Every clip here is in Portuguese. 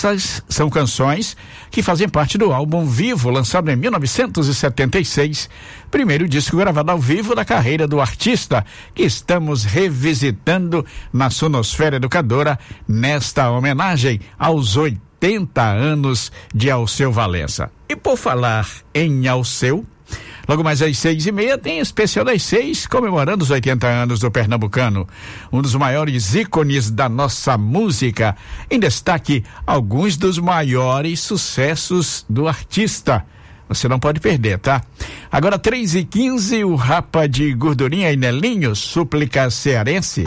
Essas são canções que fazem parte do álbum Vivo, lançado em 1976, primeiro disco gravado ao vivo da carreira do artista, que estamos revisitando na Sonosfera Educadora nesta homenagem aos 80 anos de Alceu Valença. E por falar em Alceu, logo mais às 6:30 tem especial das 6, comemorando os 80 anos do pernambucano, um dos maiores ícones da nossa música. Em destaque, alguns dos maiores sucessos do artista. Você não pode perder, tá? Agora 3:15, o Rapa de Gordurinha e Nelinho, Súplica Cearense.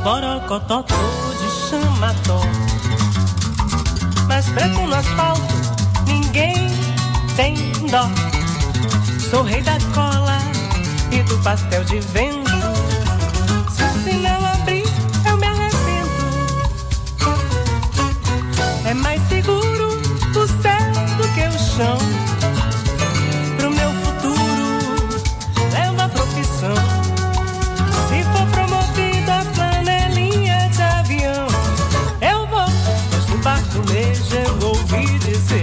Borocotó tô de chamató, mas preto no asfalto ninguém tem dó. Sou rei da cola e do pastel de vento. Se o sinal abrir, eu me arrependo. É mais seguro o céu do que o chão. Pro meu futuro, levo a profissão. Se for promovido a flanelinha de avião, eu vou, mas no baculejo eu ouvi dizer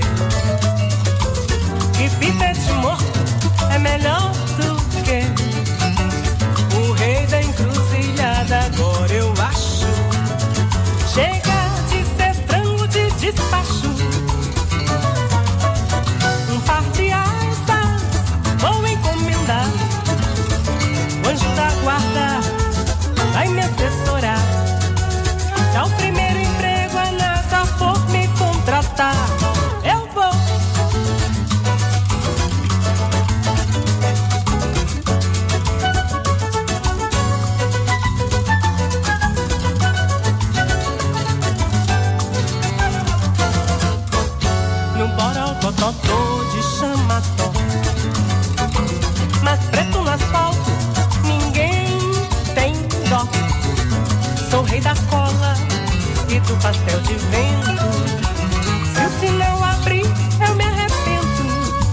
que pipete morto é melhor do que o rei da encruzilhada. Agora eu acho, chega de ser frango de despacho. Um par de asas vou encomendar, o anjo da guarda vai me assessorar. Se ao primeiro emprego a NASA for me contratar, eu vou. No Borocotó tô de chamató, mas preto no asfalto ninguém tem dó. Sou rei da cola e do pastel de vento. Se o sinal abrir, eu me arrependo.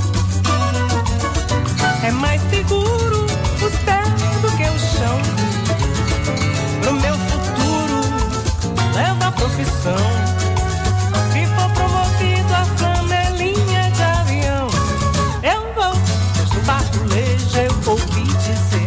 É mais seguro o céu do que o chão. Pro meu futuro, levo a profissão. Se for promovido a flanelinha de avião, eu vou, mas no baculejo eu ouvi dizer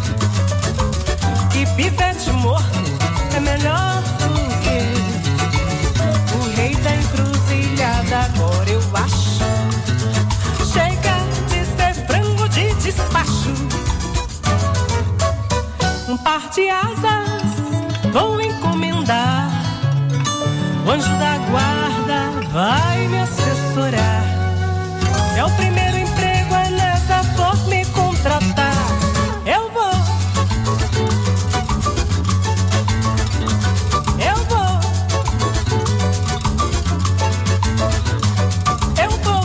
que pivete morto é melhor do que o rei da encruzilhada. Agora eu acho, chega de ser frango de despacho. Um par de asas vou encomendar, o anjo da guarda vai me assessorar. Se é o primeiro emprego a NASA for me contratar, eu vou. Eu vou. Eu vou.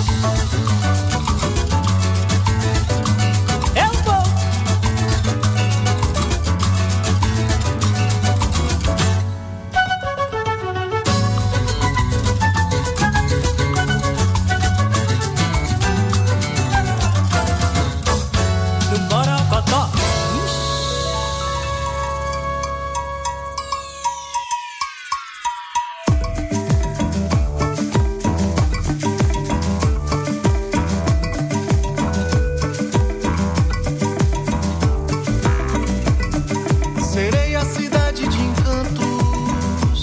Eu vou. No Borocotó. Serei a cidade de encantos,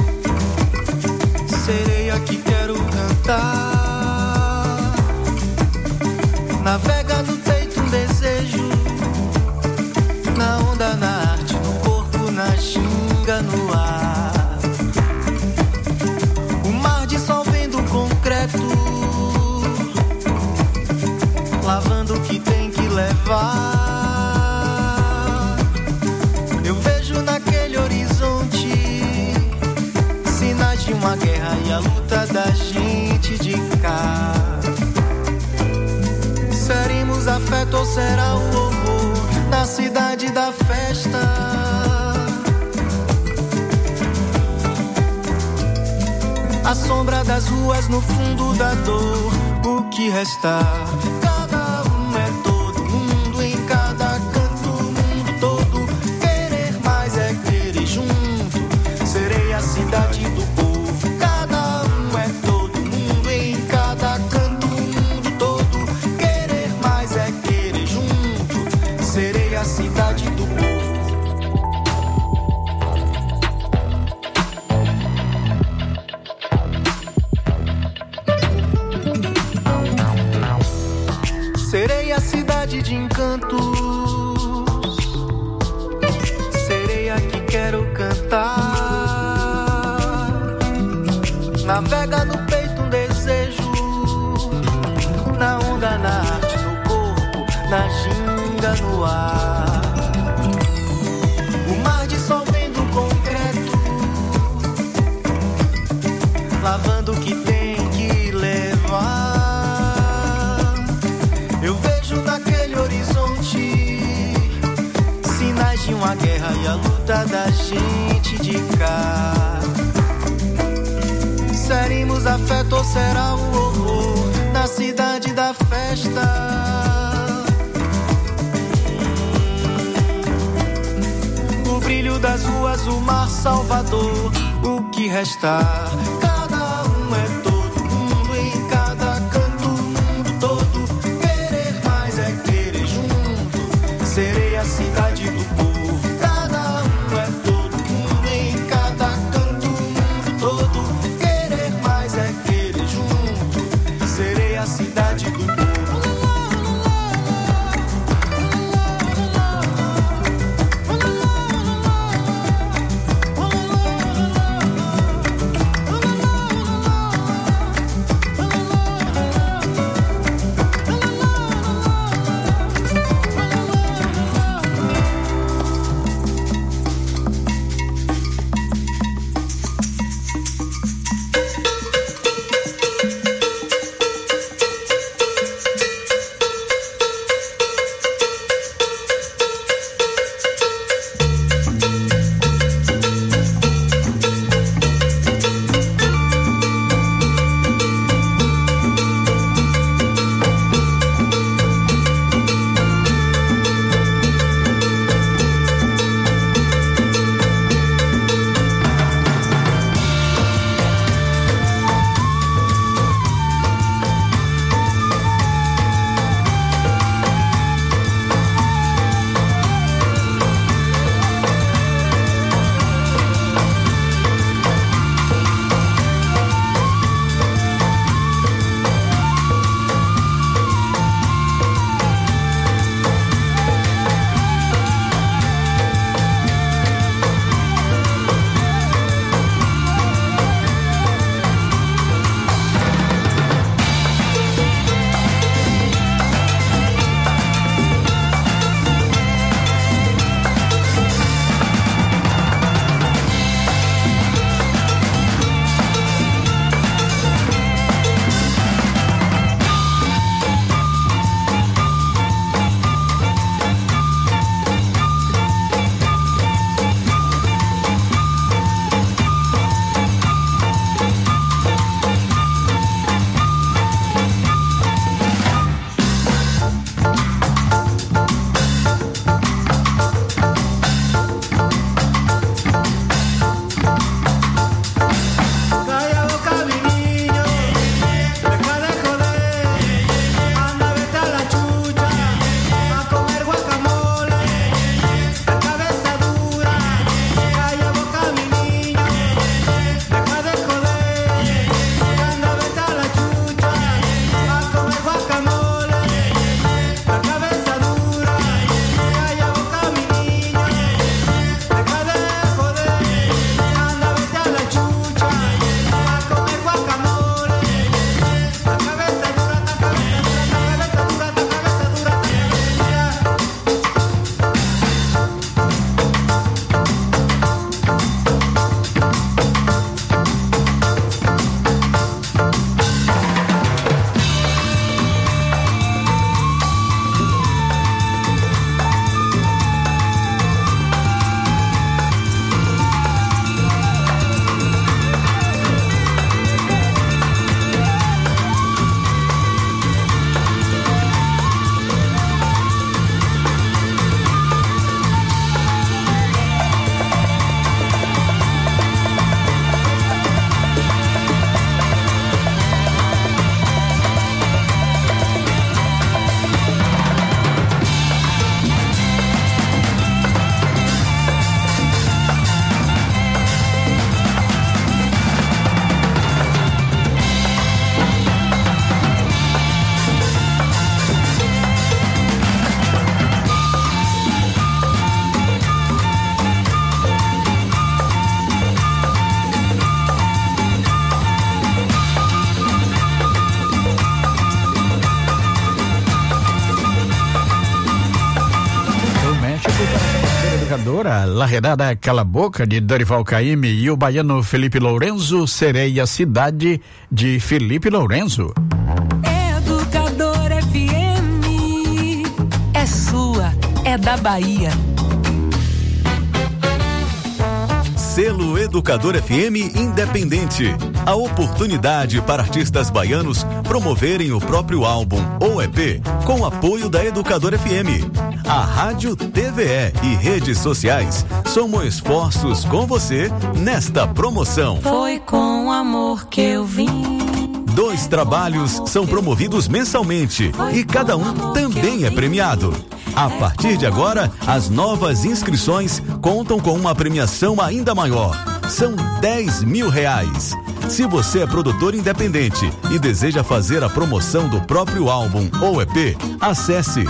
serei a que quero cantar. Navega no peito um desejo, na onda, na arte, no corpo, na ginga, no ar. O mar dissolvendo o concreto, lavando o que tem que levar. Eu vejo naquele horizonte sinais de uma guerra e a luta da gente de cá. Seremos afeto ou será o horror na cidade da festa? A sombra das ruas no fundo da dor, o que restar? Cada um é todo mundo em cada canto, o mundo todo. Querer mais é querer junto. Serei a cidade do povo. Cada um é todo mundo em cada canto, o mundo todo. Querer mais é querer junto. Serei a cidade do povo. Serei a cidade de encantos, serei a que quero cantar. Navega no peito um desejo, na onda, na arte, no corpo, na ginga, no ar. de uma guerra e a luta da gente de cá. Serimos afeto ou será o horror na cidade da festa? O brilho das ruas, o mar Salvador, o que restar? Cada um é todo mundo em cada canto, o mundo todo. Querer mais é querer junto. Serei a cidade do povo. Cada um é todo mundo em cada canto, o mundo todo. Querer mais é querer junto. Serei a cidade do povo. Educadora, Larredada Cala a Boca, de Dorival Caymmi, e o baiano Felipe Lourenço, Serei a Cidade, de Felipe Lourenço. Educadora FM, é sua, é da Bahia. Selo Educador FM Independente. A oportunidade para artistas baianos promoverem o próprio álbum ou EP com apoio da Educador FM. A Rádio TVE e redes sociais somam esforços com você nesta promoção. Foi com amor que eu vim. 2 trabalhos são promovidos mensalmente e cada um também é premiado. A partir de agora, as novas inscrições contam com uma premiação ainda maior. São R$10 mil. Se você é produtor independente e deseja fazer a promoção do próprio álbum ou EP, acesse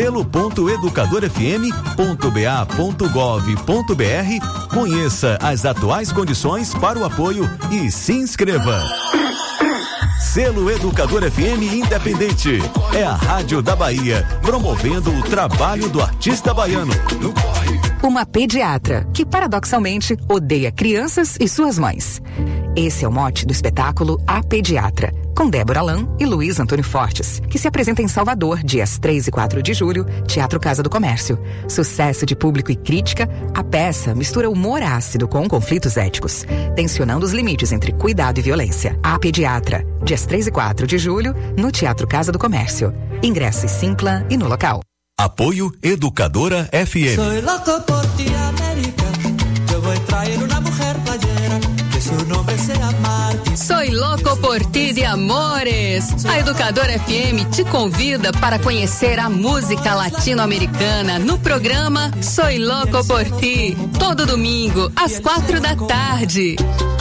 selo.educadorfm.ba.gov.br, conheça as atuais condições para o apoio e se inscreva. Selo Educador FM Independente. É a Rádio da Bahia, promovendo o trabalho do artista baiano. Uma pediatra que, paradoxalmente, odeia crianças e suas mães. Esse é o mote do espetáculo A Pediatra, com Débora Lan e Luiz Antônio Fortes, que se apresenta em Salvador, dias 3 e 4 de julho, Teatro Casa do Comércio. Sucesso de público e crítica, a peça mistura humor ácido com conflitos éticos, tensionando os limites entre cuidado e violência. A Pediatra, dias 3 e 4 de julho, no Teatro Casa do Comércio. Ingressos Simpla e no local. Apoio Educadora FM. Soy loco por ti, América. Eu vou trair uma mulher playera, que seu nome será Martin. Soy loco por ti de amores. A Educadora FM te convida para conhecer a música latino-americana no programa Soy Loco por Ti, todo domingo às 4 da tarde.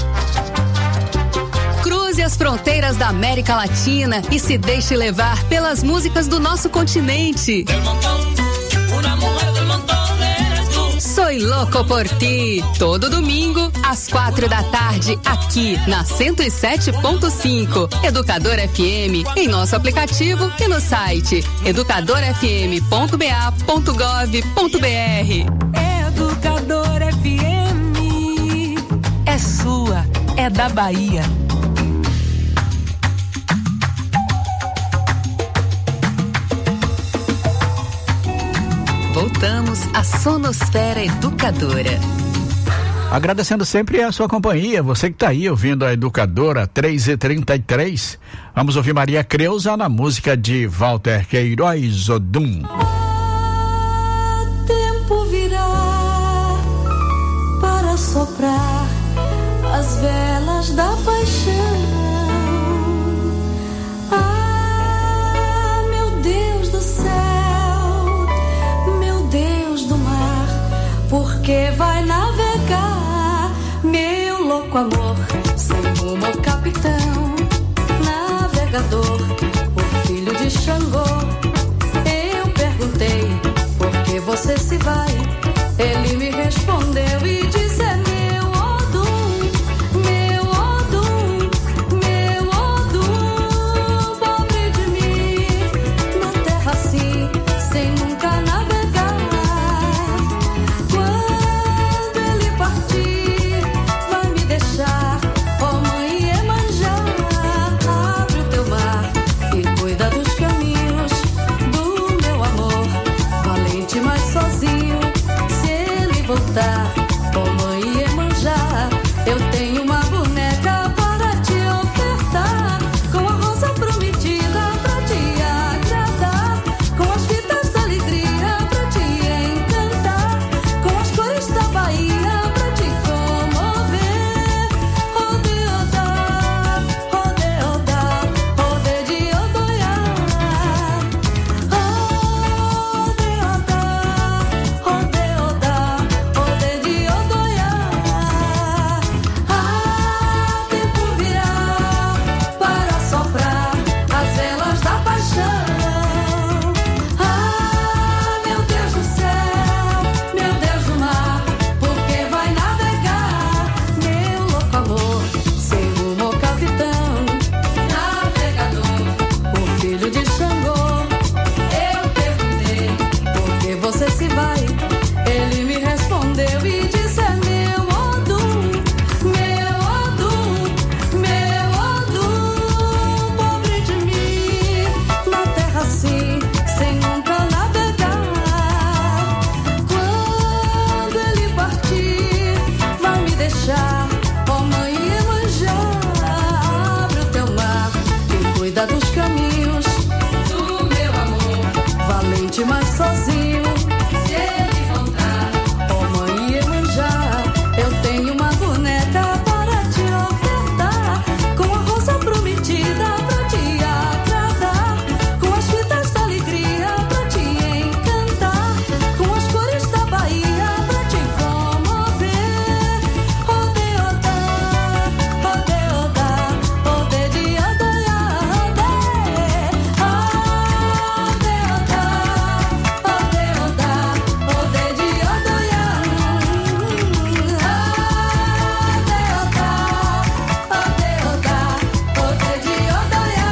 Cruze as fronteiras da América Latina e se deixe levar pelas músicas do nosso continente. Soy Loco por Ti, todo domingo às 4 da tarde aqui na 107.5 Educador FM, em nosso aplicativo e no site educadorfm.ba.gov.br. Educador FM é sua, é da Bahia. Voltamos à Sonosfera Educadora. Agradecendo sempre a sua companhia, você que está aí ouvindo a Educadora 3h33. Vamos ouvir Maria Creuza na música de Walter Queiroz Odum. Tempo virá para soprar as velas da paixão. Ah, meu Deus do céu, porque vai navegar, meu louco amor, sem rumo ao capitão, navegador, o filho de Xangô. Eu perguntei, por que você se vai? Ele me respondeu e disse, é meu Odum, meu Odum, meu Odum, pobre de mim, na terra assim, sem nunca navegar. Voltar, oh mãe Iemanjá, eu tenho uma boneca para te ofertar, com a rosa prometida pra te agradar, com as fitas da alegria pra te encantar, com as cores da Bahia pra te comover. Odeodá, odeodá, ode de odoiá. Odeodá, odeodá, ode de sente mais sozinho. Se ele encontrar, oh mãe Iemanjá, eu tenho uma boneca para te ofertar, com a rosa prometida pra te agradar, com as fitas da alegria pra te encantar, com as cores da Bahia pra te comover. Ode, odá, ode, odá, ode de odaiá, ode. Ode, odá, ode, odá, ode de odaiá. Ode, odá, ode, odá, ode de odaiá.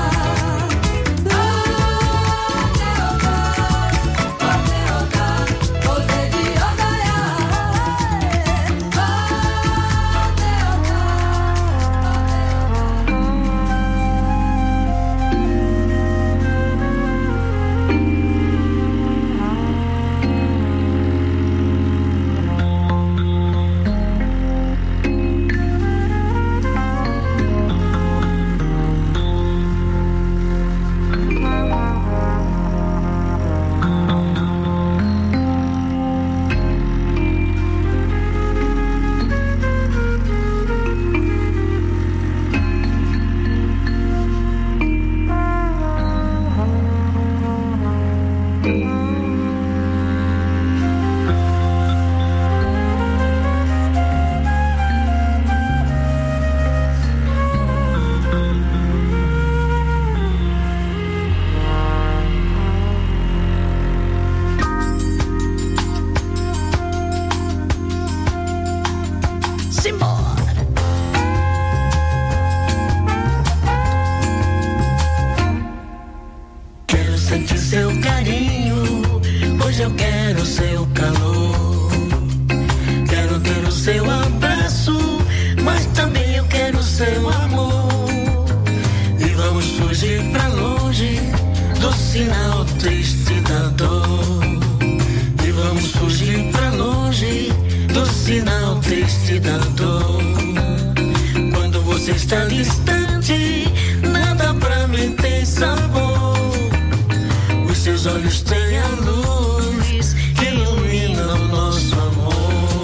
Quero sentir seu carinho, hoje eu quero seu calor. Quero ter o seu abraço, mas também eu quero seu amor. E vamos fugir pra longe do sinal triste da dor. E vamos fugir pra longe do sinal triste da dor. Quando você está distante, nada pra mim tem sabor. Os seus olhos têm a luz que ilumina o nosso amor.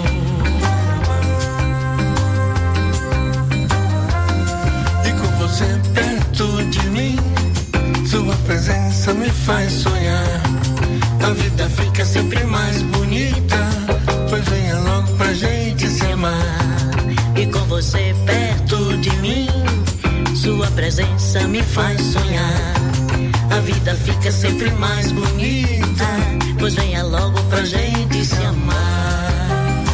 E com você perto de mim, sua presença me faz sonhar. A vida fica sempre mais bonita, pois venha logo pra gente se amar. E com você perto de mim, sua presença me faz sonhar. A vida fica sempre mais bonita, pois venha logo pra gente se amar.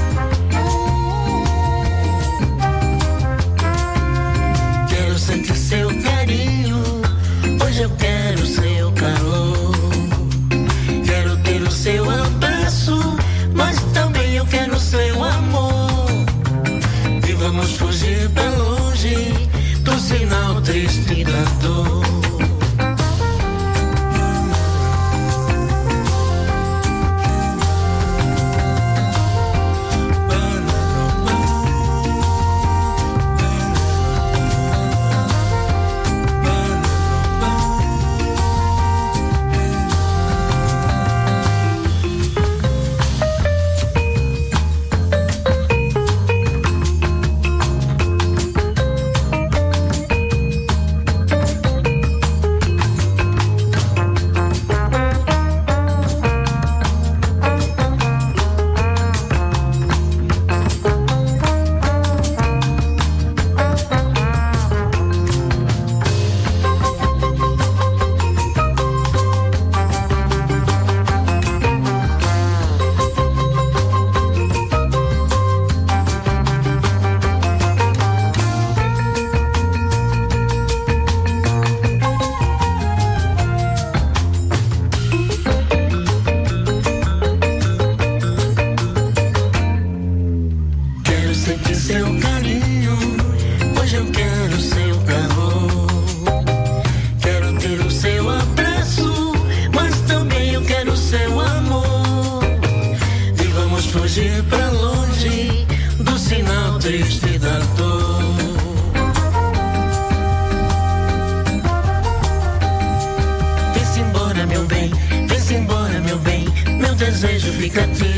Quero sentir seu carinho, hoje eu quero seu calor. Quero ter o seu abraço, mas também eu quero seu amor. E vamos fugir pra longe do sinal triste da dor. triste da dor. Vem-se embora, meu bem, vem-se embora. fica te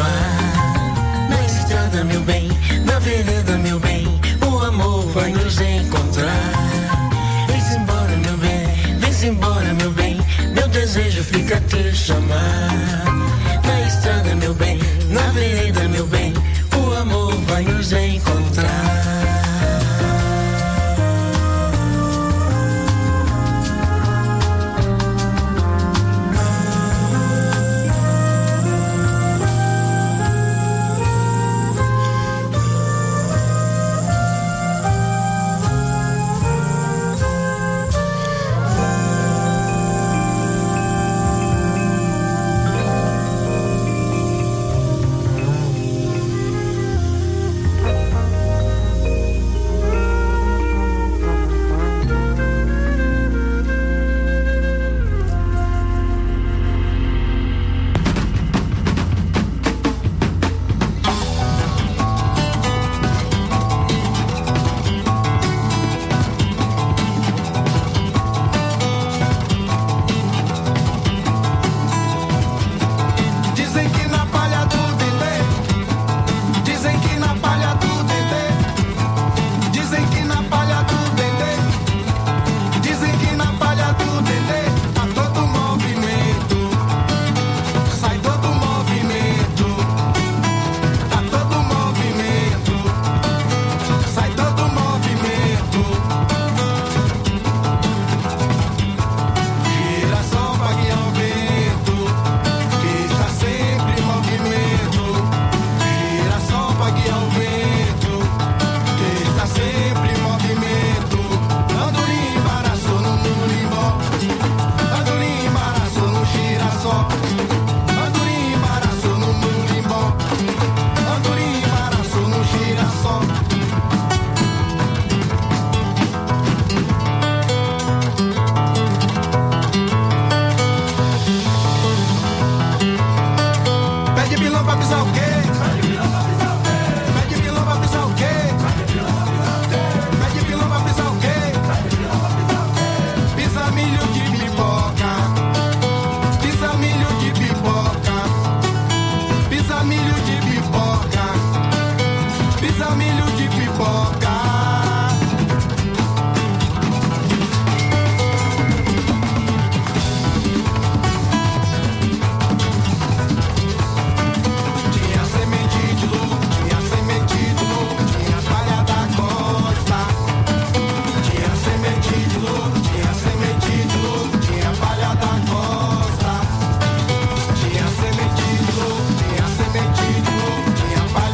chamar. Na estrada, meu bem, na vereda, meu bem, o amor vai nos encontrar. Vem-se embora, meu bem, vem-se embora, meu bem, meu desejo fica te chamar. Na estrada, meu bem, na vereda, meu bem, o amor vai nos encontrar. Tinha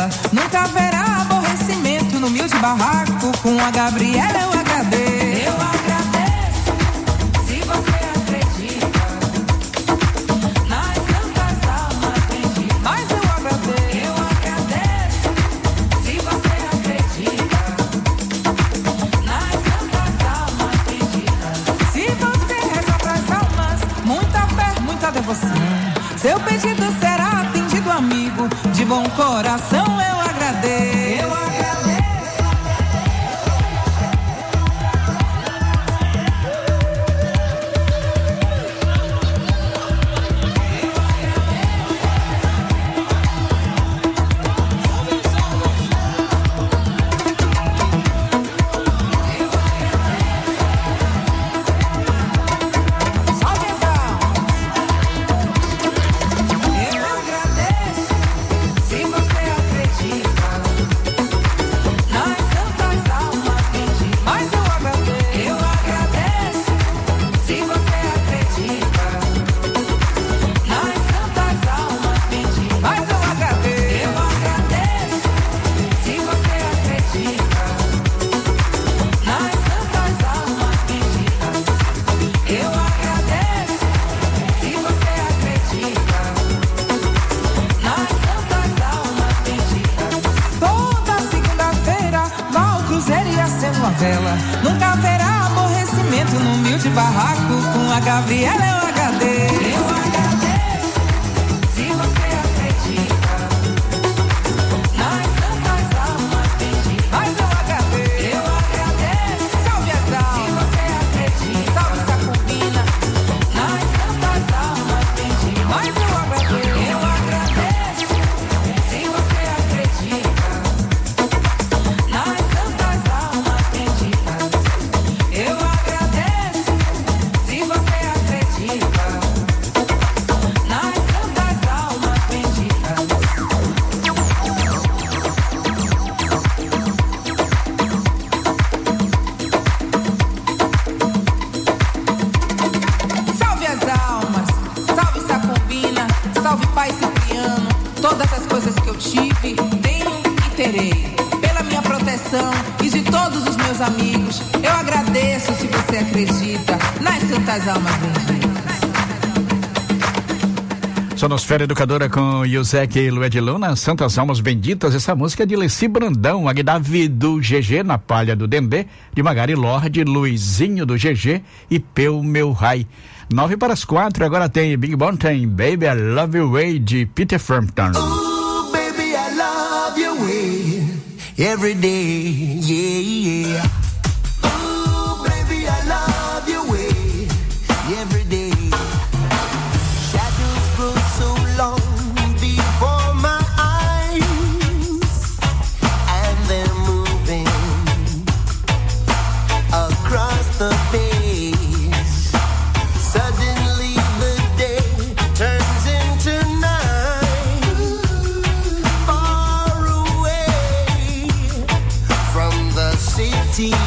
vela. Nunca haverá aborrecimento no humilde barraco. Com a Gabriela eu agradeço. Eu agradeço se você acredita nas santas almas benditas. Mas eu agradeço. Eu agradeço se você acredita nas santas almas benditas. Se você reza pras almas, muita fé, muita devoção, seu pedido será atendido, amigo. De bom coração eu agradeço. Eu agradeço. Nunca haverá aborrecimento no humilde barraco. Com a Gabriela eu agradeço. Eu agradeço se você acredita nas santas almas benditas. Mas eu agradeço. Eu agradeço. Salve as almas. Se você acredita. Salve Sacubina nas santas almas benditas. Mas eu agradeço. Eu agradeço se você acredita nas santas almas benditas. Eu agradeço se você acredita nas santas almas benditas. Salve as almas, salve Sacubina, salve Pai Cipriano. Todas as coisas que eu tive, tenho e terei. Pela minha proteção e de todos os meus amigos, eu agradeço se você acredita nas santas almas benditas. Sonosfera Educadora com Yusek e Lued Luna, Santas Almas Benditas. Essa música é de Leci Brandão, Agdavi do GG, Na Palha do Dendê, de Magari Lorde, Luizinho do GG e Peu Meu Rai. 3:09, agora tem Big Mountain, Baby I Love You Way, de Peter Frampton. Ooh, baby, I love your way every day, yeah, yeah. Ooh, baby, I love your way every day. Shadows grow so long before my eyes, and they're moving across the page. Suddenly the day turns into night, far away from the city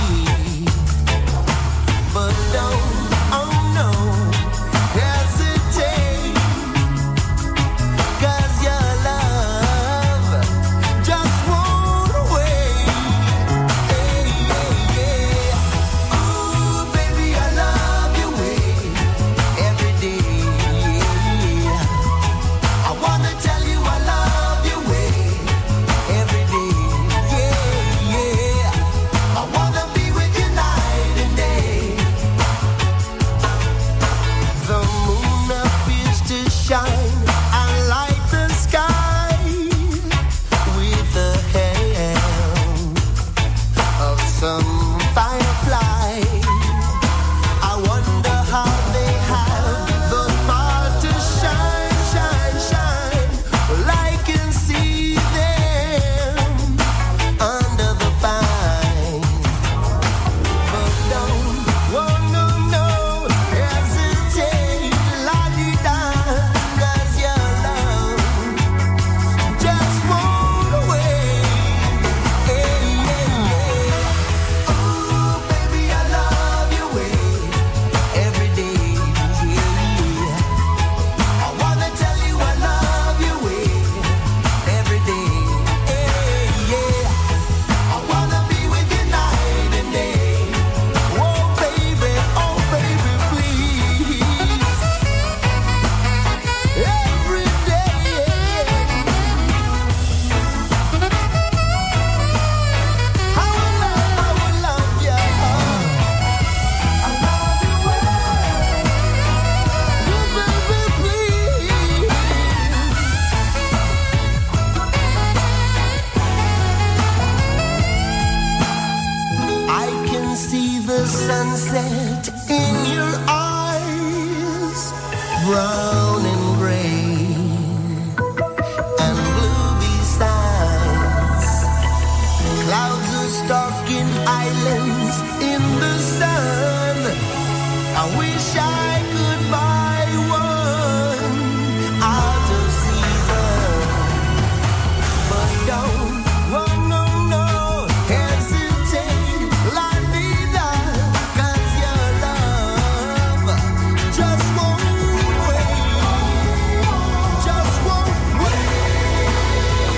in your eyes, brown and gray and blue besides. Clouds are stalking islands in the sun. I wish I could buy one out of season, but don't, oh no, no, hesitate, la vida, 'cause your love just won't wait, just won't wait.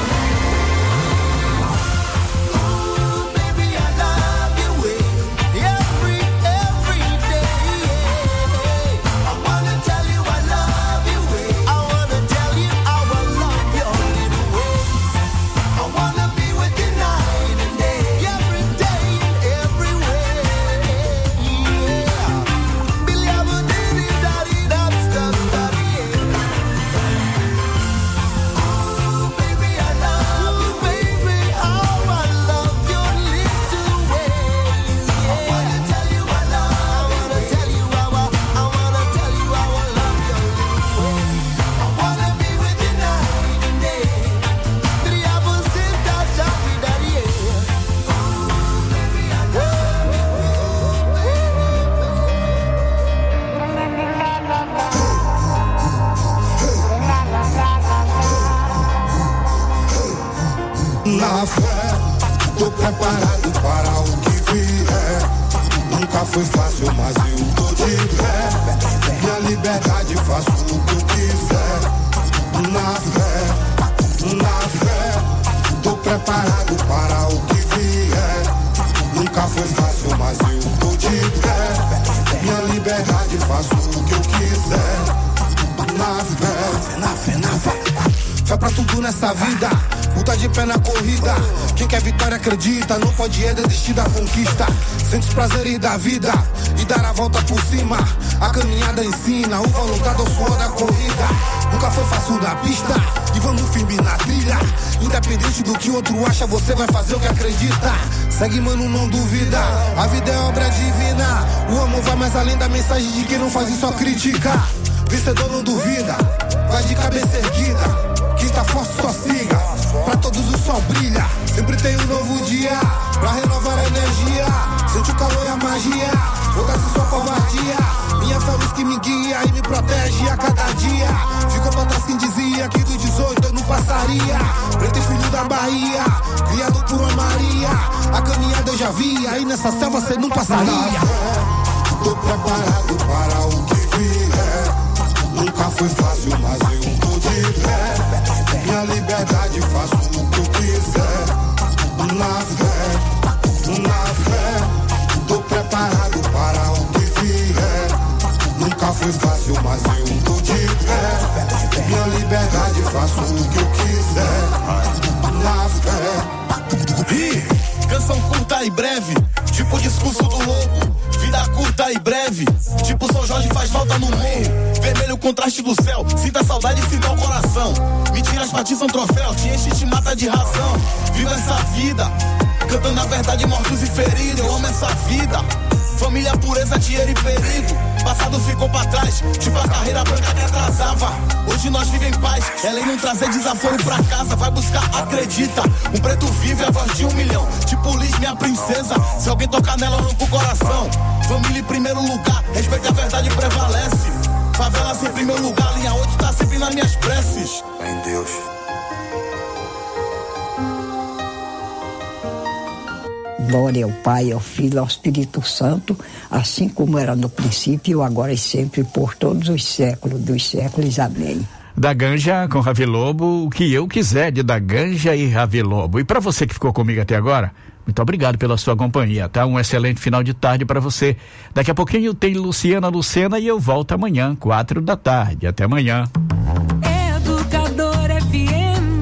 Ooh, baby, I love your way, every day. I wanna tell you I love your way. I wanna tell you how I love your little ways. I wanna be with you night and day, every day and every way. Yeah. Billy, I'm a diddy, daddy, that's the study. Ooh, baby, I love you, baby, how I love your little ways. Yeah. I wanna tell you I wanna tell you how I wanna tell you how I love your little ways. I wanna be with you night and day. Na fé, tô preparado para o que vier. Nunca foi fácil, mas eu tô de pé. Minha liberdade, faço o que eu quiser. Na fé, tô preparado para o que vier. Nunca foi fácil, mas eu tô de pé. Minha liberdade, faço o que eu quiser. Na fé, fé pra tudo nessa vida. Luta de pé na corrida. Quem quer vitória acredita, não pode desistir da conquista. Sente os prazeres da vida e dar a volta por cima. A caminhada ensina o voluntário ao suor da corrida. Nunca foi fácil na pista e vamos firme na trilha. Independente do que outro acha, você vai fazer o que acredita. Segue, mano, não duvida. A vida é obra divina. O amor vai mais além da mensagem de quem não faz e só critica. Vencedor não duvida, vai de cabeça erguida. Quem tá forte só siga, pra todos o sol brilha. Sempre tem um novo dia, pra renovar a energia. Sente o calor e a magia, foda-se sua covardia. Minha fé é luz que me guia e me protege a cada dia. Ficou pra trás quem dizia que do 18 eu não passaria. Preto e filho da Bahia, criado por uma Maria. A caminhada eu já vi, aí nessa selva cê não passaria. Tô preparado para o que vier. Nunca foi fácil, mas eu tô de pé. Minha liberdade, faço o que eu quiser. Na fé, tô preparado para o que vier. Nunca foi fácil, mas eu tô de pé. Minha liberdade, faço o que eu quiser. Na fé. Canção curta e breve, tipo discurso do louco. Vida curta e breve, tipo São Jorge faz volta no morro. Vermelho contraste do céu, sinta saudade e sinta o coração. Mentiras batizam troféu, te enche e te mata de razão. Viva essa vida, cantando a verdade, mortos e feridos. Eu amo essa vida, família, pureza, dinheiro e perigo. Passado ficou pra trás, tipo a carreira branca que atrasava. Hoje nós vivemos em paz, é lei não trazer desaforo pra casa. Vai buscar, acredita, um preto vive a voz de 1 milhão. Tipo Liz, minha princesa, se alguém tocar nela, arranca o coração. Família em primeiro lugar, respeito a verdade prevalece. Favela sempre em meu lugar, linha 8 tá sempre nas minhas preces. Em Deus. Glória ao Pai, ao Filho, ao Espírito Santo, assim como era no princípio, agora e sempre, por todos os séculos dos séculos. Amém. Da Ganja com Ravi Lobo, o que eu quiser de Da Ganja e Ravi Lobo. E para você que ficou comigo até agora, muito obrigado pela sua companhia, tá? Um excelente final de tarde para você. Daqui a pouquinho tem Luciana Lucena e eu volto amanhã, 4 da tarde. Até amanhã. Educador FM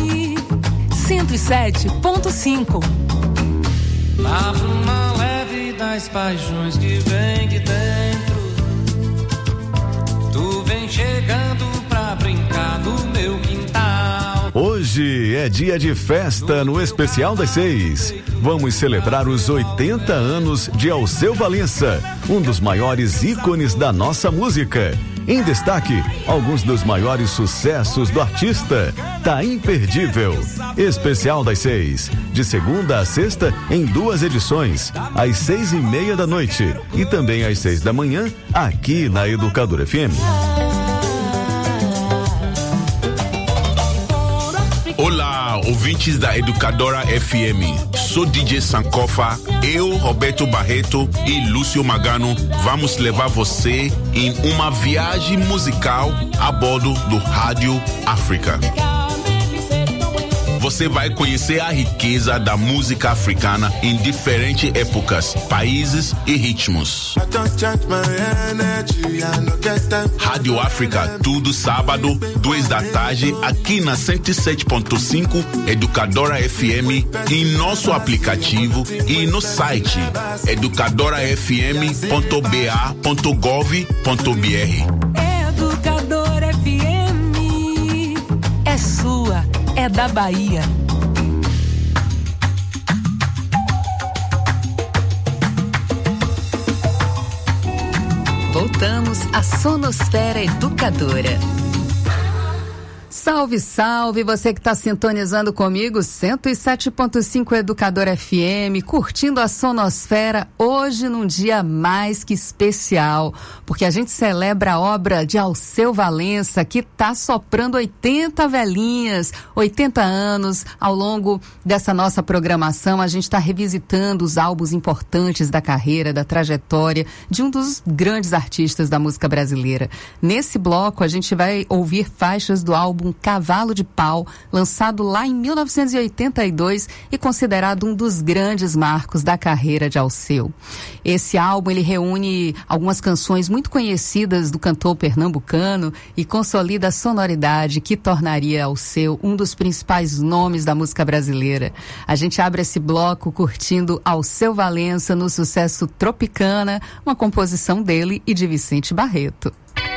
107.5. Lá pro uma leve das paixões que vem de dentro. Tu vem chegando pra brincar no meu quintal. Hoje é dia de festa no Especial das 6. Vamos celebrar os 80 anos de Alceu Valença, um dos maiores ícones da nossa música. Em destaque, alguns dos maiores sucessos do artista. Tá imperdível. Especial das 6, de segunda a sexta em 2 edições, às 6:30 da noite e também às 6 da manhã, aqui na Educadora FM. Olá, ouvintes da Educadora FM. Sou DJ Sankofa, eu, Roberto Barreto e Lúcio Magano vamos levar você em uma viagem musical a bordo do Rádio África. Você vai conhecer a riqueza da música africana em diferentes épocas, países e ritmos. Rádio África, tudo sábado, 2 da tarde, aqui na 107.5 Educadora FM, em nosso aplicativo e no site educadorafm.ba.gov.br. Educadora FM é sua, é da Bahia. Voltamos à Sonosfera Educadora. Salve, salve, você que está sintonizando comigo, 107.5 Educadora FM, curtindo a Sonosfera, hoje num dia mais que especial, porque a gente celebra a obra de Alceu Valença, que está soprando 80 velhinhas, 80 anos. Ao longo dessa nossa programação, a gente está revisitando os álbuns importantes da carreira, da trajetória de um dos grandes artistas da música brasileira. Nesse bloco, a gente vai ouvir faixas do álbum Cavalo de Pau, lançado lá em 1982 e considerado um dos grandes marcos da carreira de Alceu. Esse álbum, ele reúne algumas canções muito conhecidas do cantor pernambucano e consolida a sonoridade que tornaria Alceu um dos principais nomes da música brasileira. A gente abre esse bloco curtindo Alceu Valença no sucesso Tropicana, uma composição dele e de Vicente Barreto.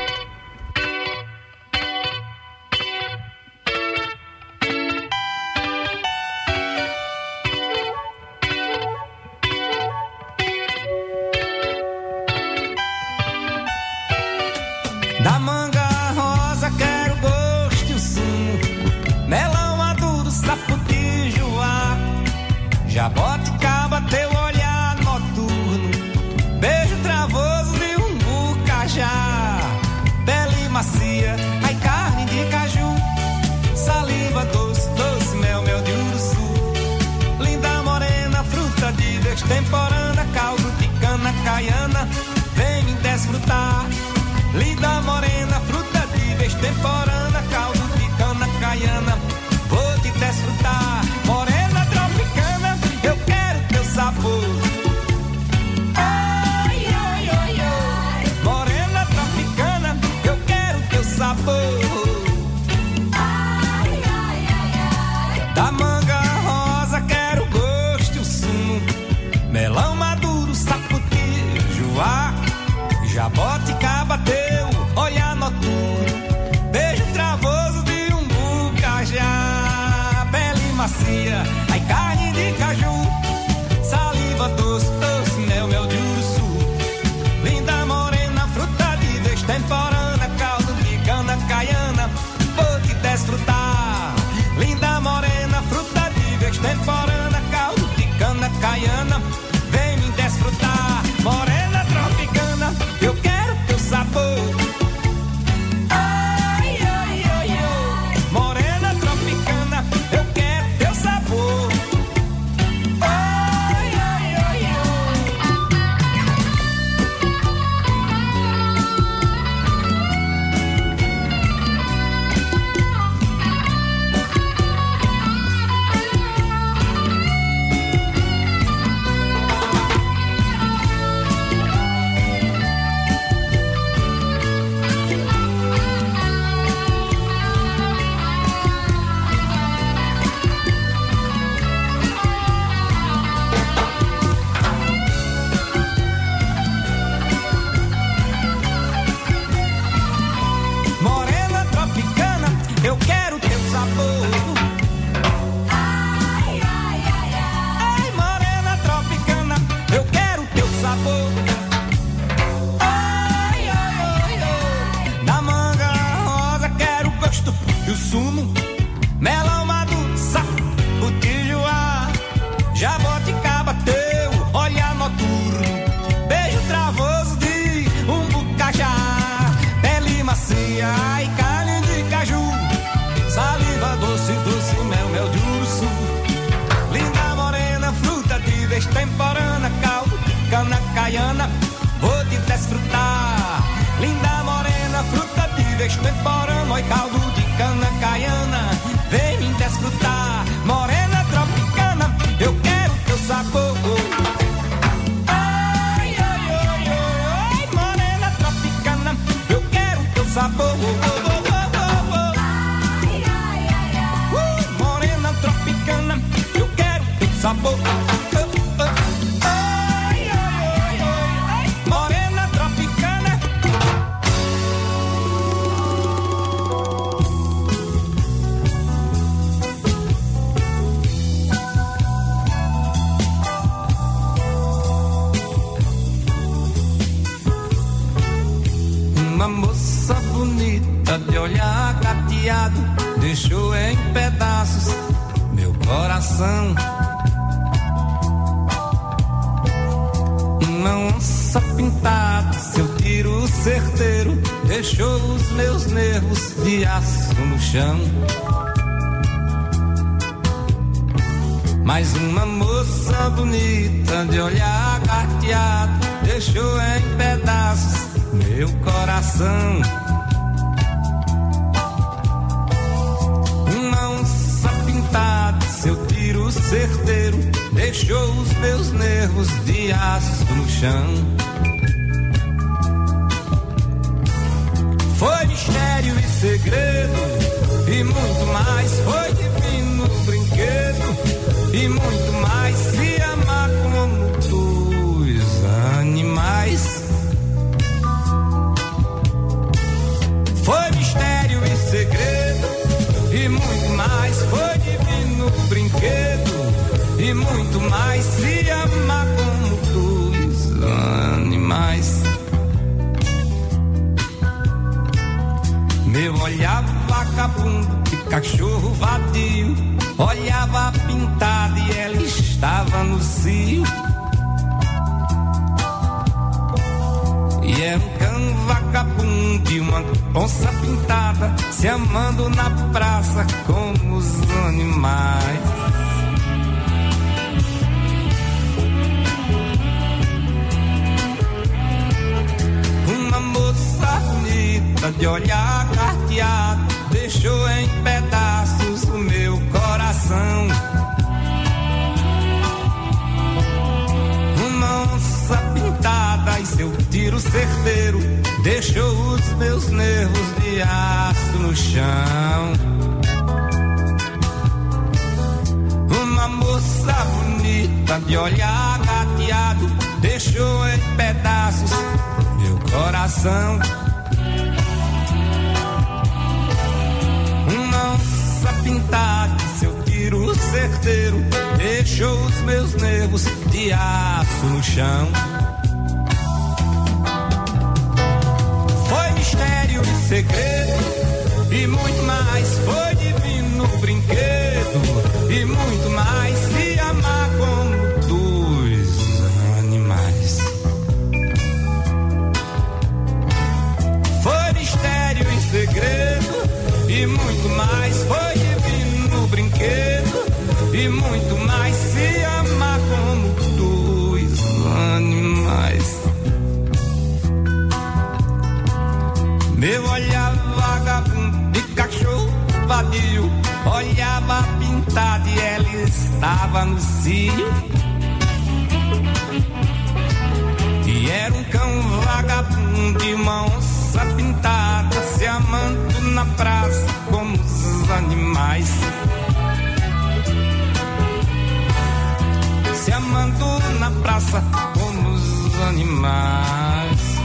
Da manga rosa quero gosto e o sumo, melão maduro, saputijuá, jaboticaba, teu olhar noturno, beijo travoso de um bucajá, pele macia, ai carne de caju, saliva doce, doce mel, mel de uruçu, linda morena, fruta de destemporânea, caldo de cana caiana, vem me desfrutar. Linda morena, fruta de vez temporana, caldo de cana caiana, vou te desfrutar. Morena tropicana, eu quero teu sabor. Ai, ai, ai, ai. Morena tropicana, eu quero teu sabor. Ai, ai, ai, ai. Da manga rosa quero gosto e o sumo, melão maduro, saputijuá, jaboticaba, teu olhar noturno, beijo travoso de um bucajá, pele macia, ai carne de caju, saliva doce, doce mel, mel de uruçu, linda morena, fruta de destemporânea, caldo de cana caiana, vou te desfrutar. Linda morena, fruta de destemporânea, caldo de cana caiana, vem me desfrutar. Morena tropicana, eu quero teu sabor. uma moça bonita de olhar prateado deixou em pedaços meu coração. Uma onça pintada, seu tiro certeiro deixou os meus nervos de aço no chão. Mas uma moça bonita de olhar prateado deixou em pedaços meu coração. Uma onça pintada, seu tiro certeiro deixou os meus nervos de aço no chão. Foi mistério e segredo e muito mais, foi divino brinquedo e muito mais, se amar como dos animais. Foi mistério e segredo e muito mais, foi divino brinquedo e muito mais, se amar como dos animais. Meu olhar vagabundo de cachorro vadio olhava pintada e ela estava no cio. E era um cão vagabundo e uma onça pintada se amando na praça como os animais. Uma moça bonita de olhar carteado deixou em pedaços o meu coração. Uma onça pintada e seu tiro certeiro deixou os meus nervos de aço no chão. Uma moça bonita de olhar gateado deixou em pedaços meu coração. Uma onça pintada, seu tiro certeiro deixou os meus nervos de aço no chão. Foi mistério e segredo e muito mais, foi divino brinquedo e muito mais, se amar como dos animais. Foi mistério e segredo e muito mais, foi divino brinquedo e muito mais, se amar como dos animais. Meu olhar vagabundo de cachorro vadio olhava pintada e ela estava no cio. E era um cão vagabundo e uma onça pintada se amando na praça como os animais. Se amando na praça como os animais.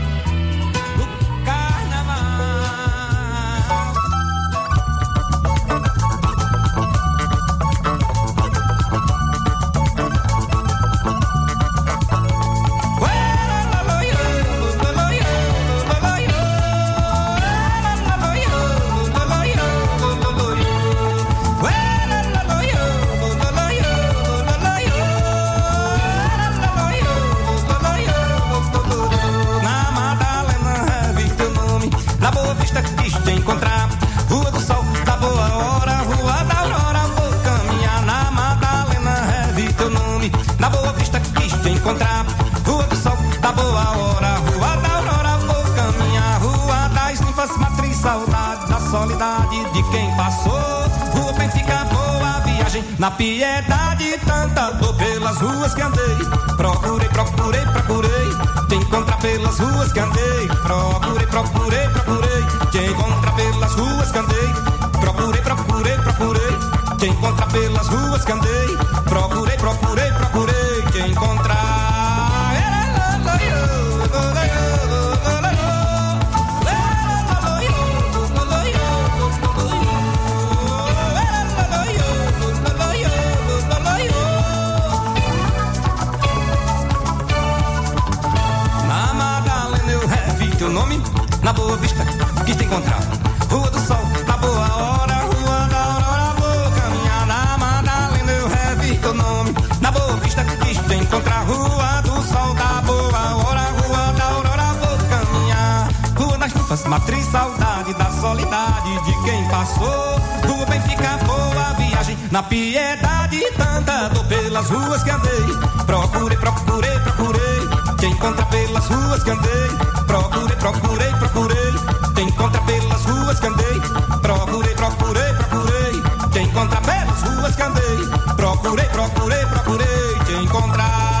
Encontrar Rua do Sol, da Boa Hora, Rua da Aurora, vou caminhar na Madalena, revi teu nome, na Boa Vista quis te encontrar. Rua do Sol, da Boa Hora, Rua da Aurora, vou caminhar. Rua das Ninfas, matriz, saudade da solidade de quem passou. Rua Benfica, boa viagem, na piedade, tanta dor pelas ruas que andei. Procurei, procurei, procurei te encontrar pelas ruas que andei. Procurei, procurei, procurei te encontrar pelas ruas que andei. Procurei, procurei, procurei te encontrar pelas ruas que andei. Procurei, procurei, procurei te encontrar. nome, na Boa Vista quis te encontrar. Rua do Sol, da Boa Hora, Rua da Aurora, vou caminhar na Madalena, eu revi teu nome, na Boa Vista quis te encontrar. Rua do Sol, da Boa Hora, Rua da Aurora, vou caminhar. Rua das Nufas, matriz, saudade da solidade de quem passou. Rua Benfica, boa viagem, na piedade, tanta dor pelas ruas que andei. Procurei, procurei, procurei, te encontra pelas ruas que andei. Procurei, procurei, procurei, te encontra pelas ruas que andei. Procurei, procurei, procurei, te encontra pelas ruas que andei. Procurei, procurei, procurei, te encontrar.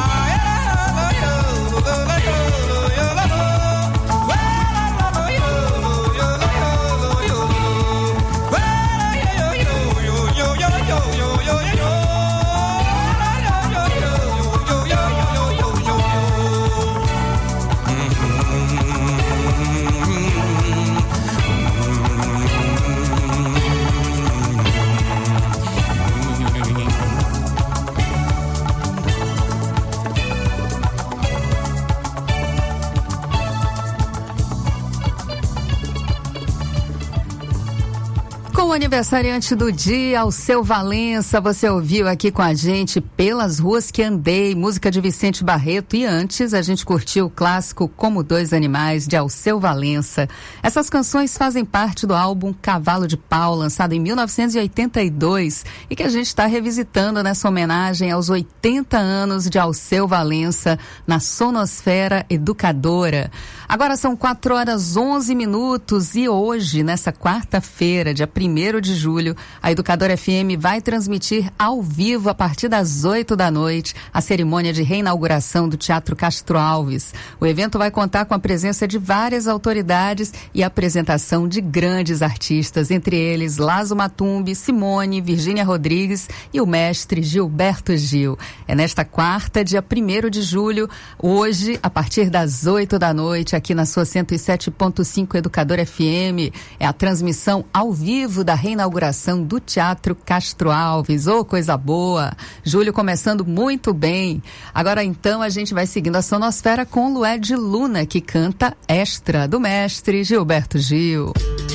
O aniversariante do dia, Alceu Valença, você ouviu aqui com a gente Pelas Ruas que Andei, música de Vicente Barreto, e antes a gente curtiu o clássico Como Dois Animais, de Alceu Valença. Essas canções fazem parte do álbum Cavalo de Pau, lançado em 1982, e que a gente está revisitando nessa homenagem aos 80 anos de Alceu Valença na Sonosfera Educadora. Agora são 4h11 e hoje, nessa quarta-feira, dia 1º de julho, a Educadora FM vai transmitir ao vivo, a partir das 8 da noite, a cerimônia de reinauguração do Teatro Castro Alves. O evento vai contar com a presença de várias autoridades e a apresentação de grandes artistas, entre eles Lazo Matumbi, Simone, Virgínia Rodrigues e o mestre Gilberto Gil. É nesta quarta, dia 1º de julho, hoje, a partir das 8 da noite, aqui na sua 107.5 Educadora FM, é a transmissão ao vivo da reinauguração do Teatro Castro Alves. Ô, coisa boa! Julho começando muito bem. Agora então a gente vai seguindo a sonosfera com Lued Luna, que canta Extra, do mestre Gilberto Gil.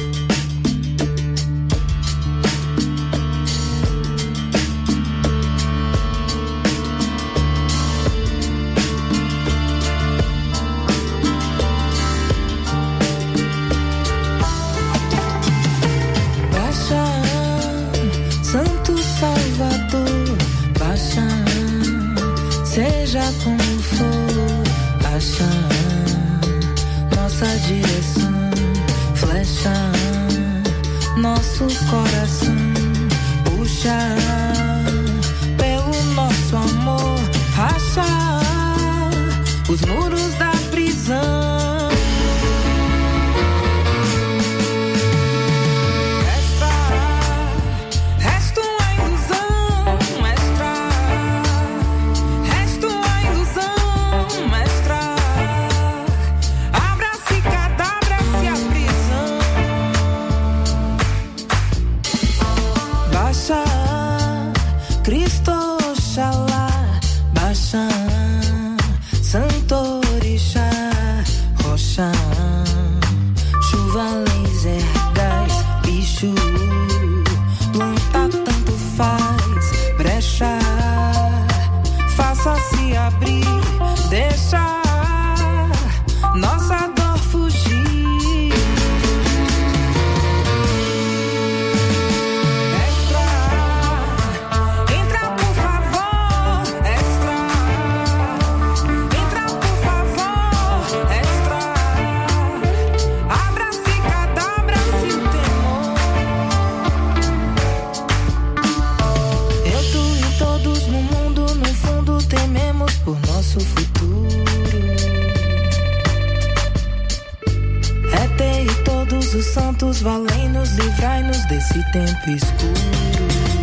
Seja como for, achar nossa direção, flecha nosso coração, puxar pelo nosso amor, rachar os muros da prisão. Santo Orixá, rocha, chuva, laser, gás, bicho, planta tanto faz, brecha, faça-se abrir, deixa nossa dor fugir. Nosso futuro é ter e todos os santos valei-nos, livrai-nos desse tempo escuro.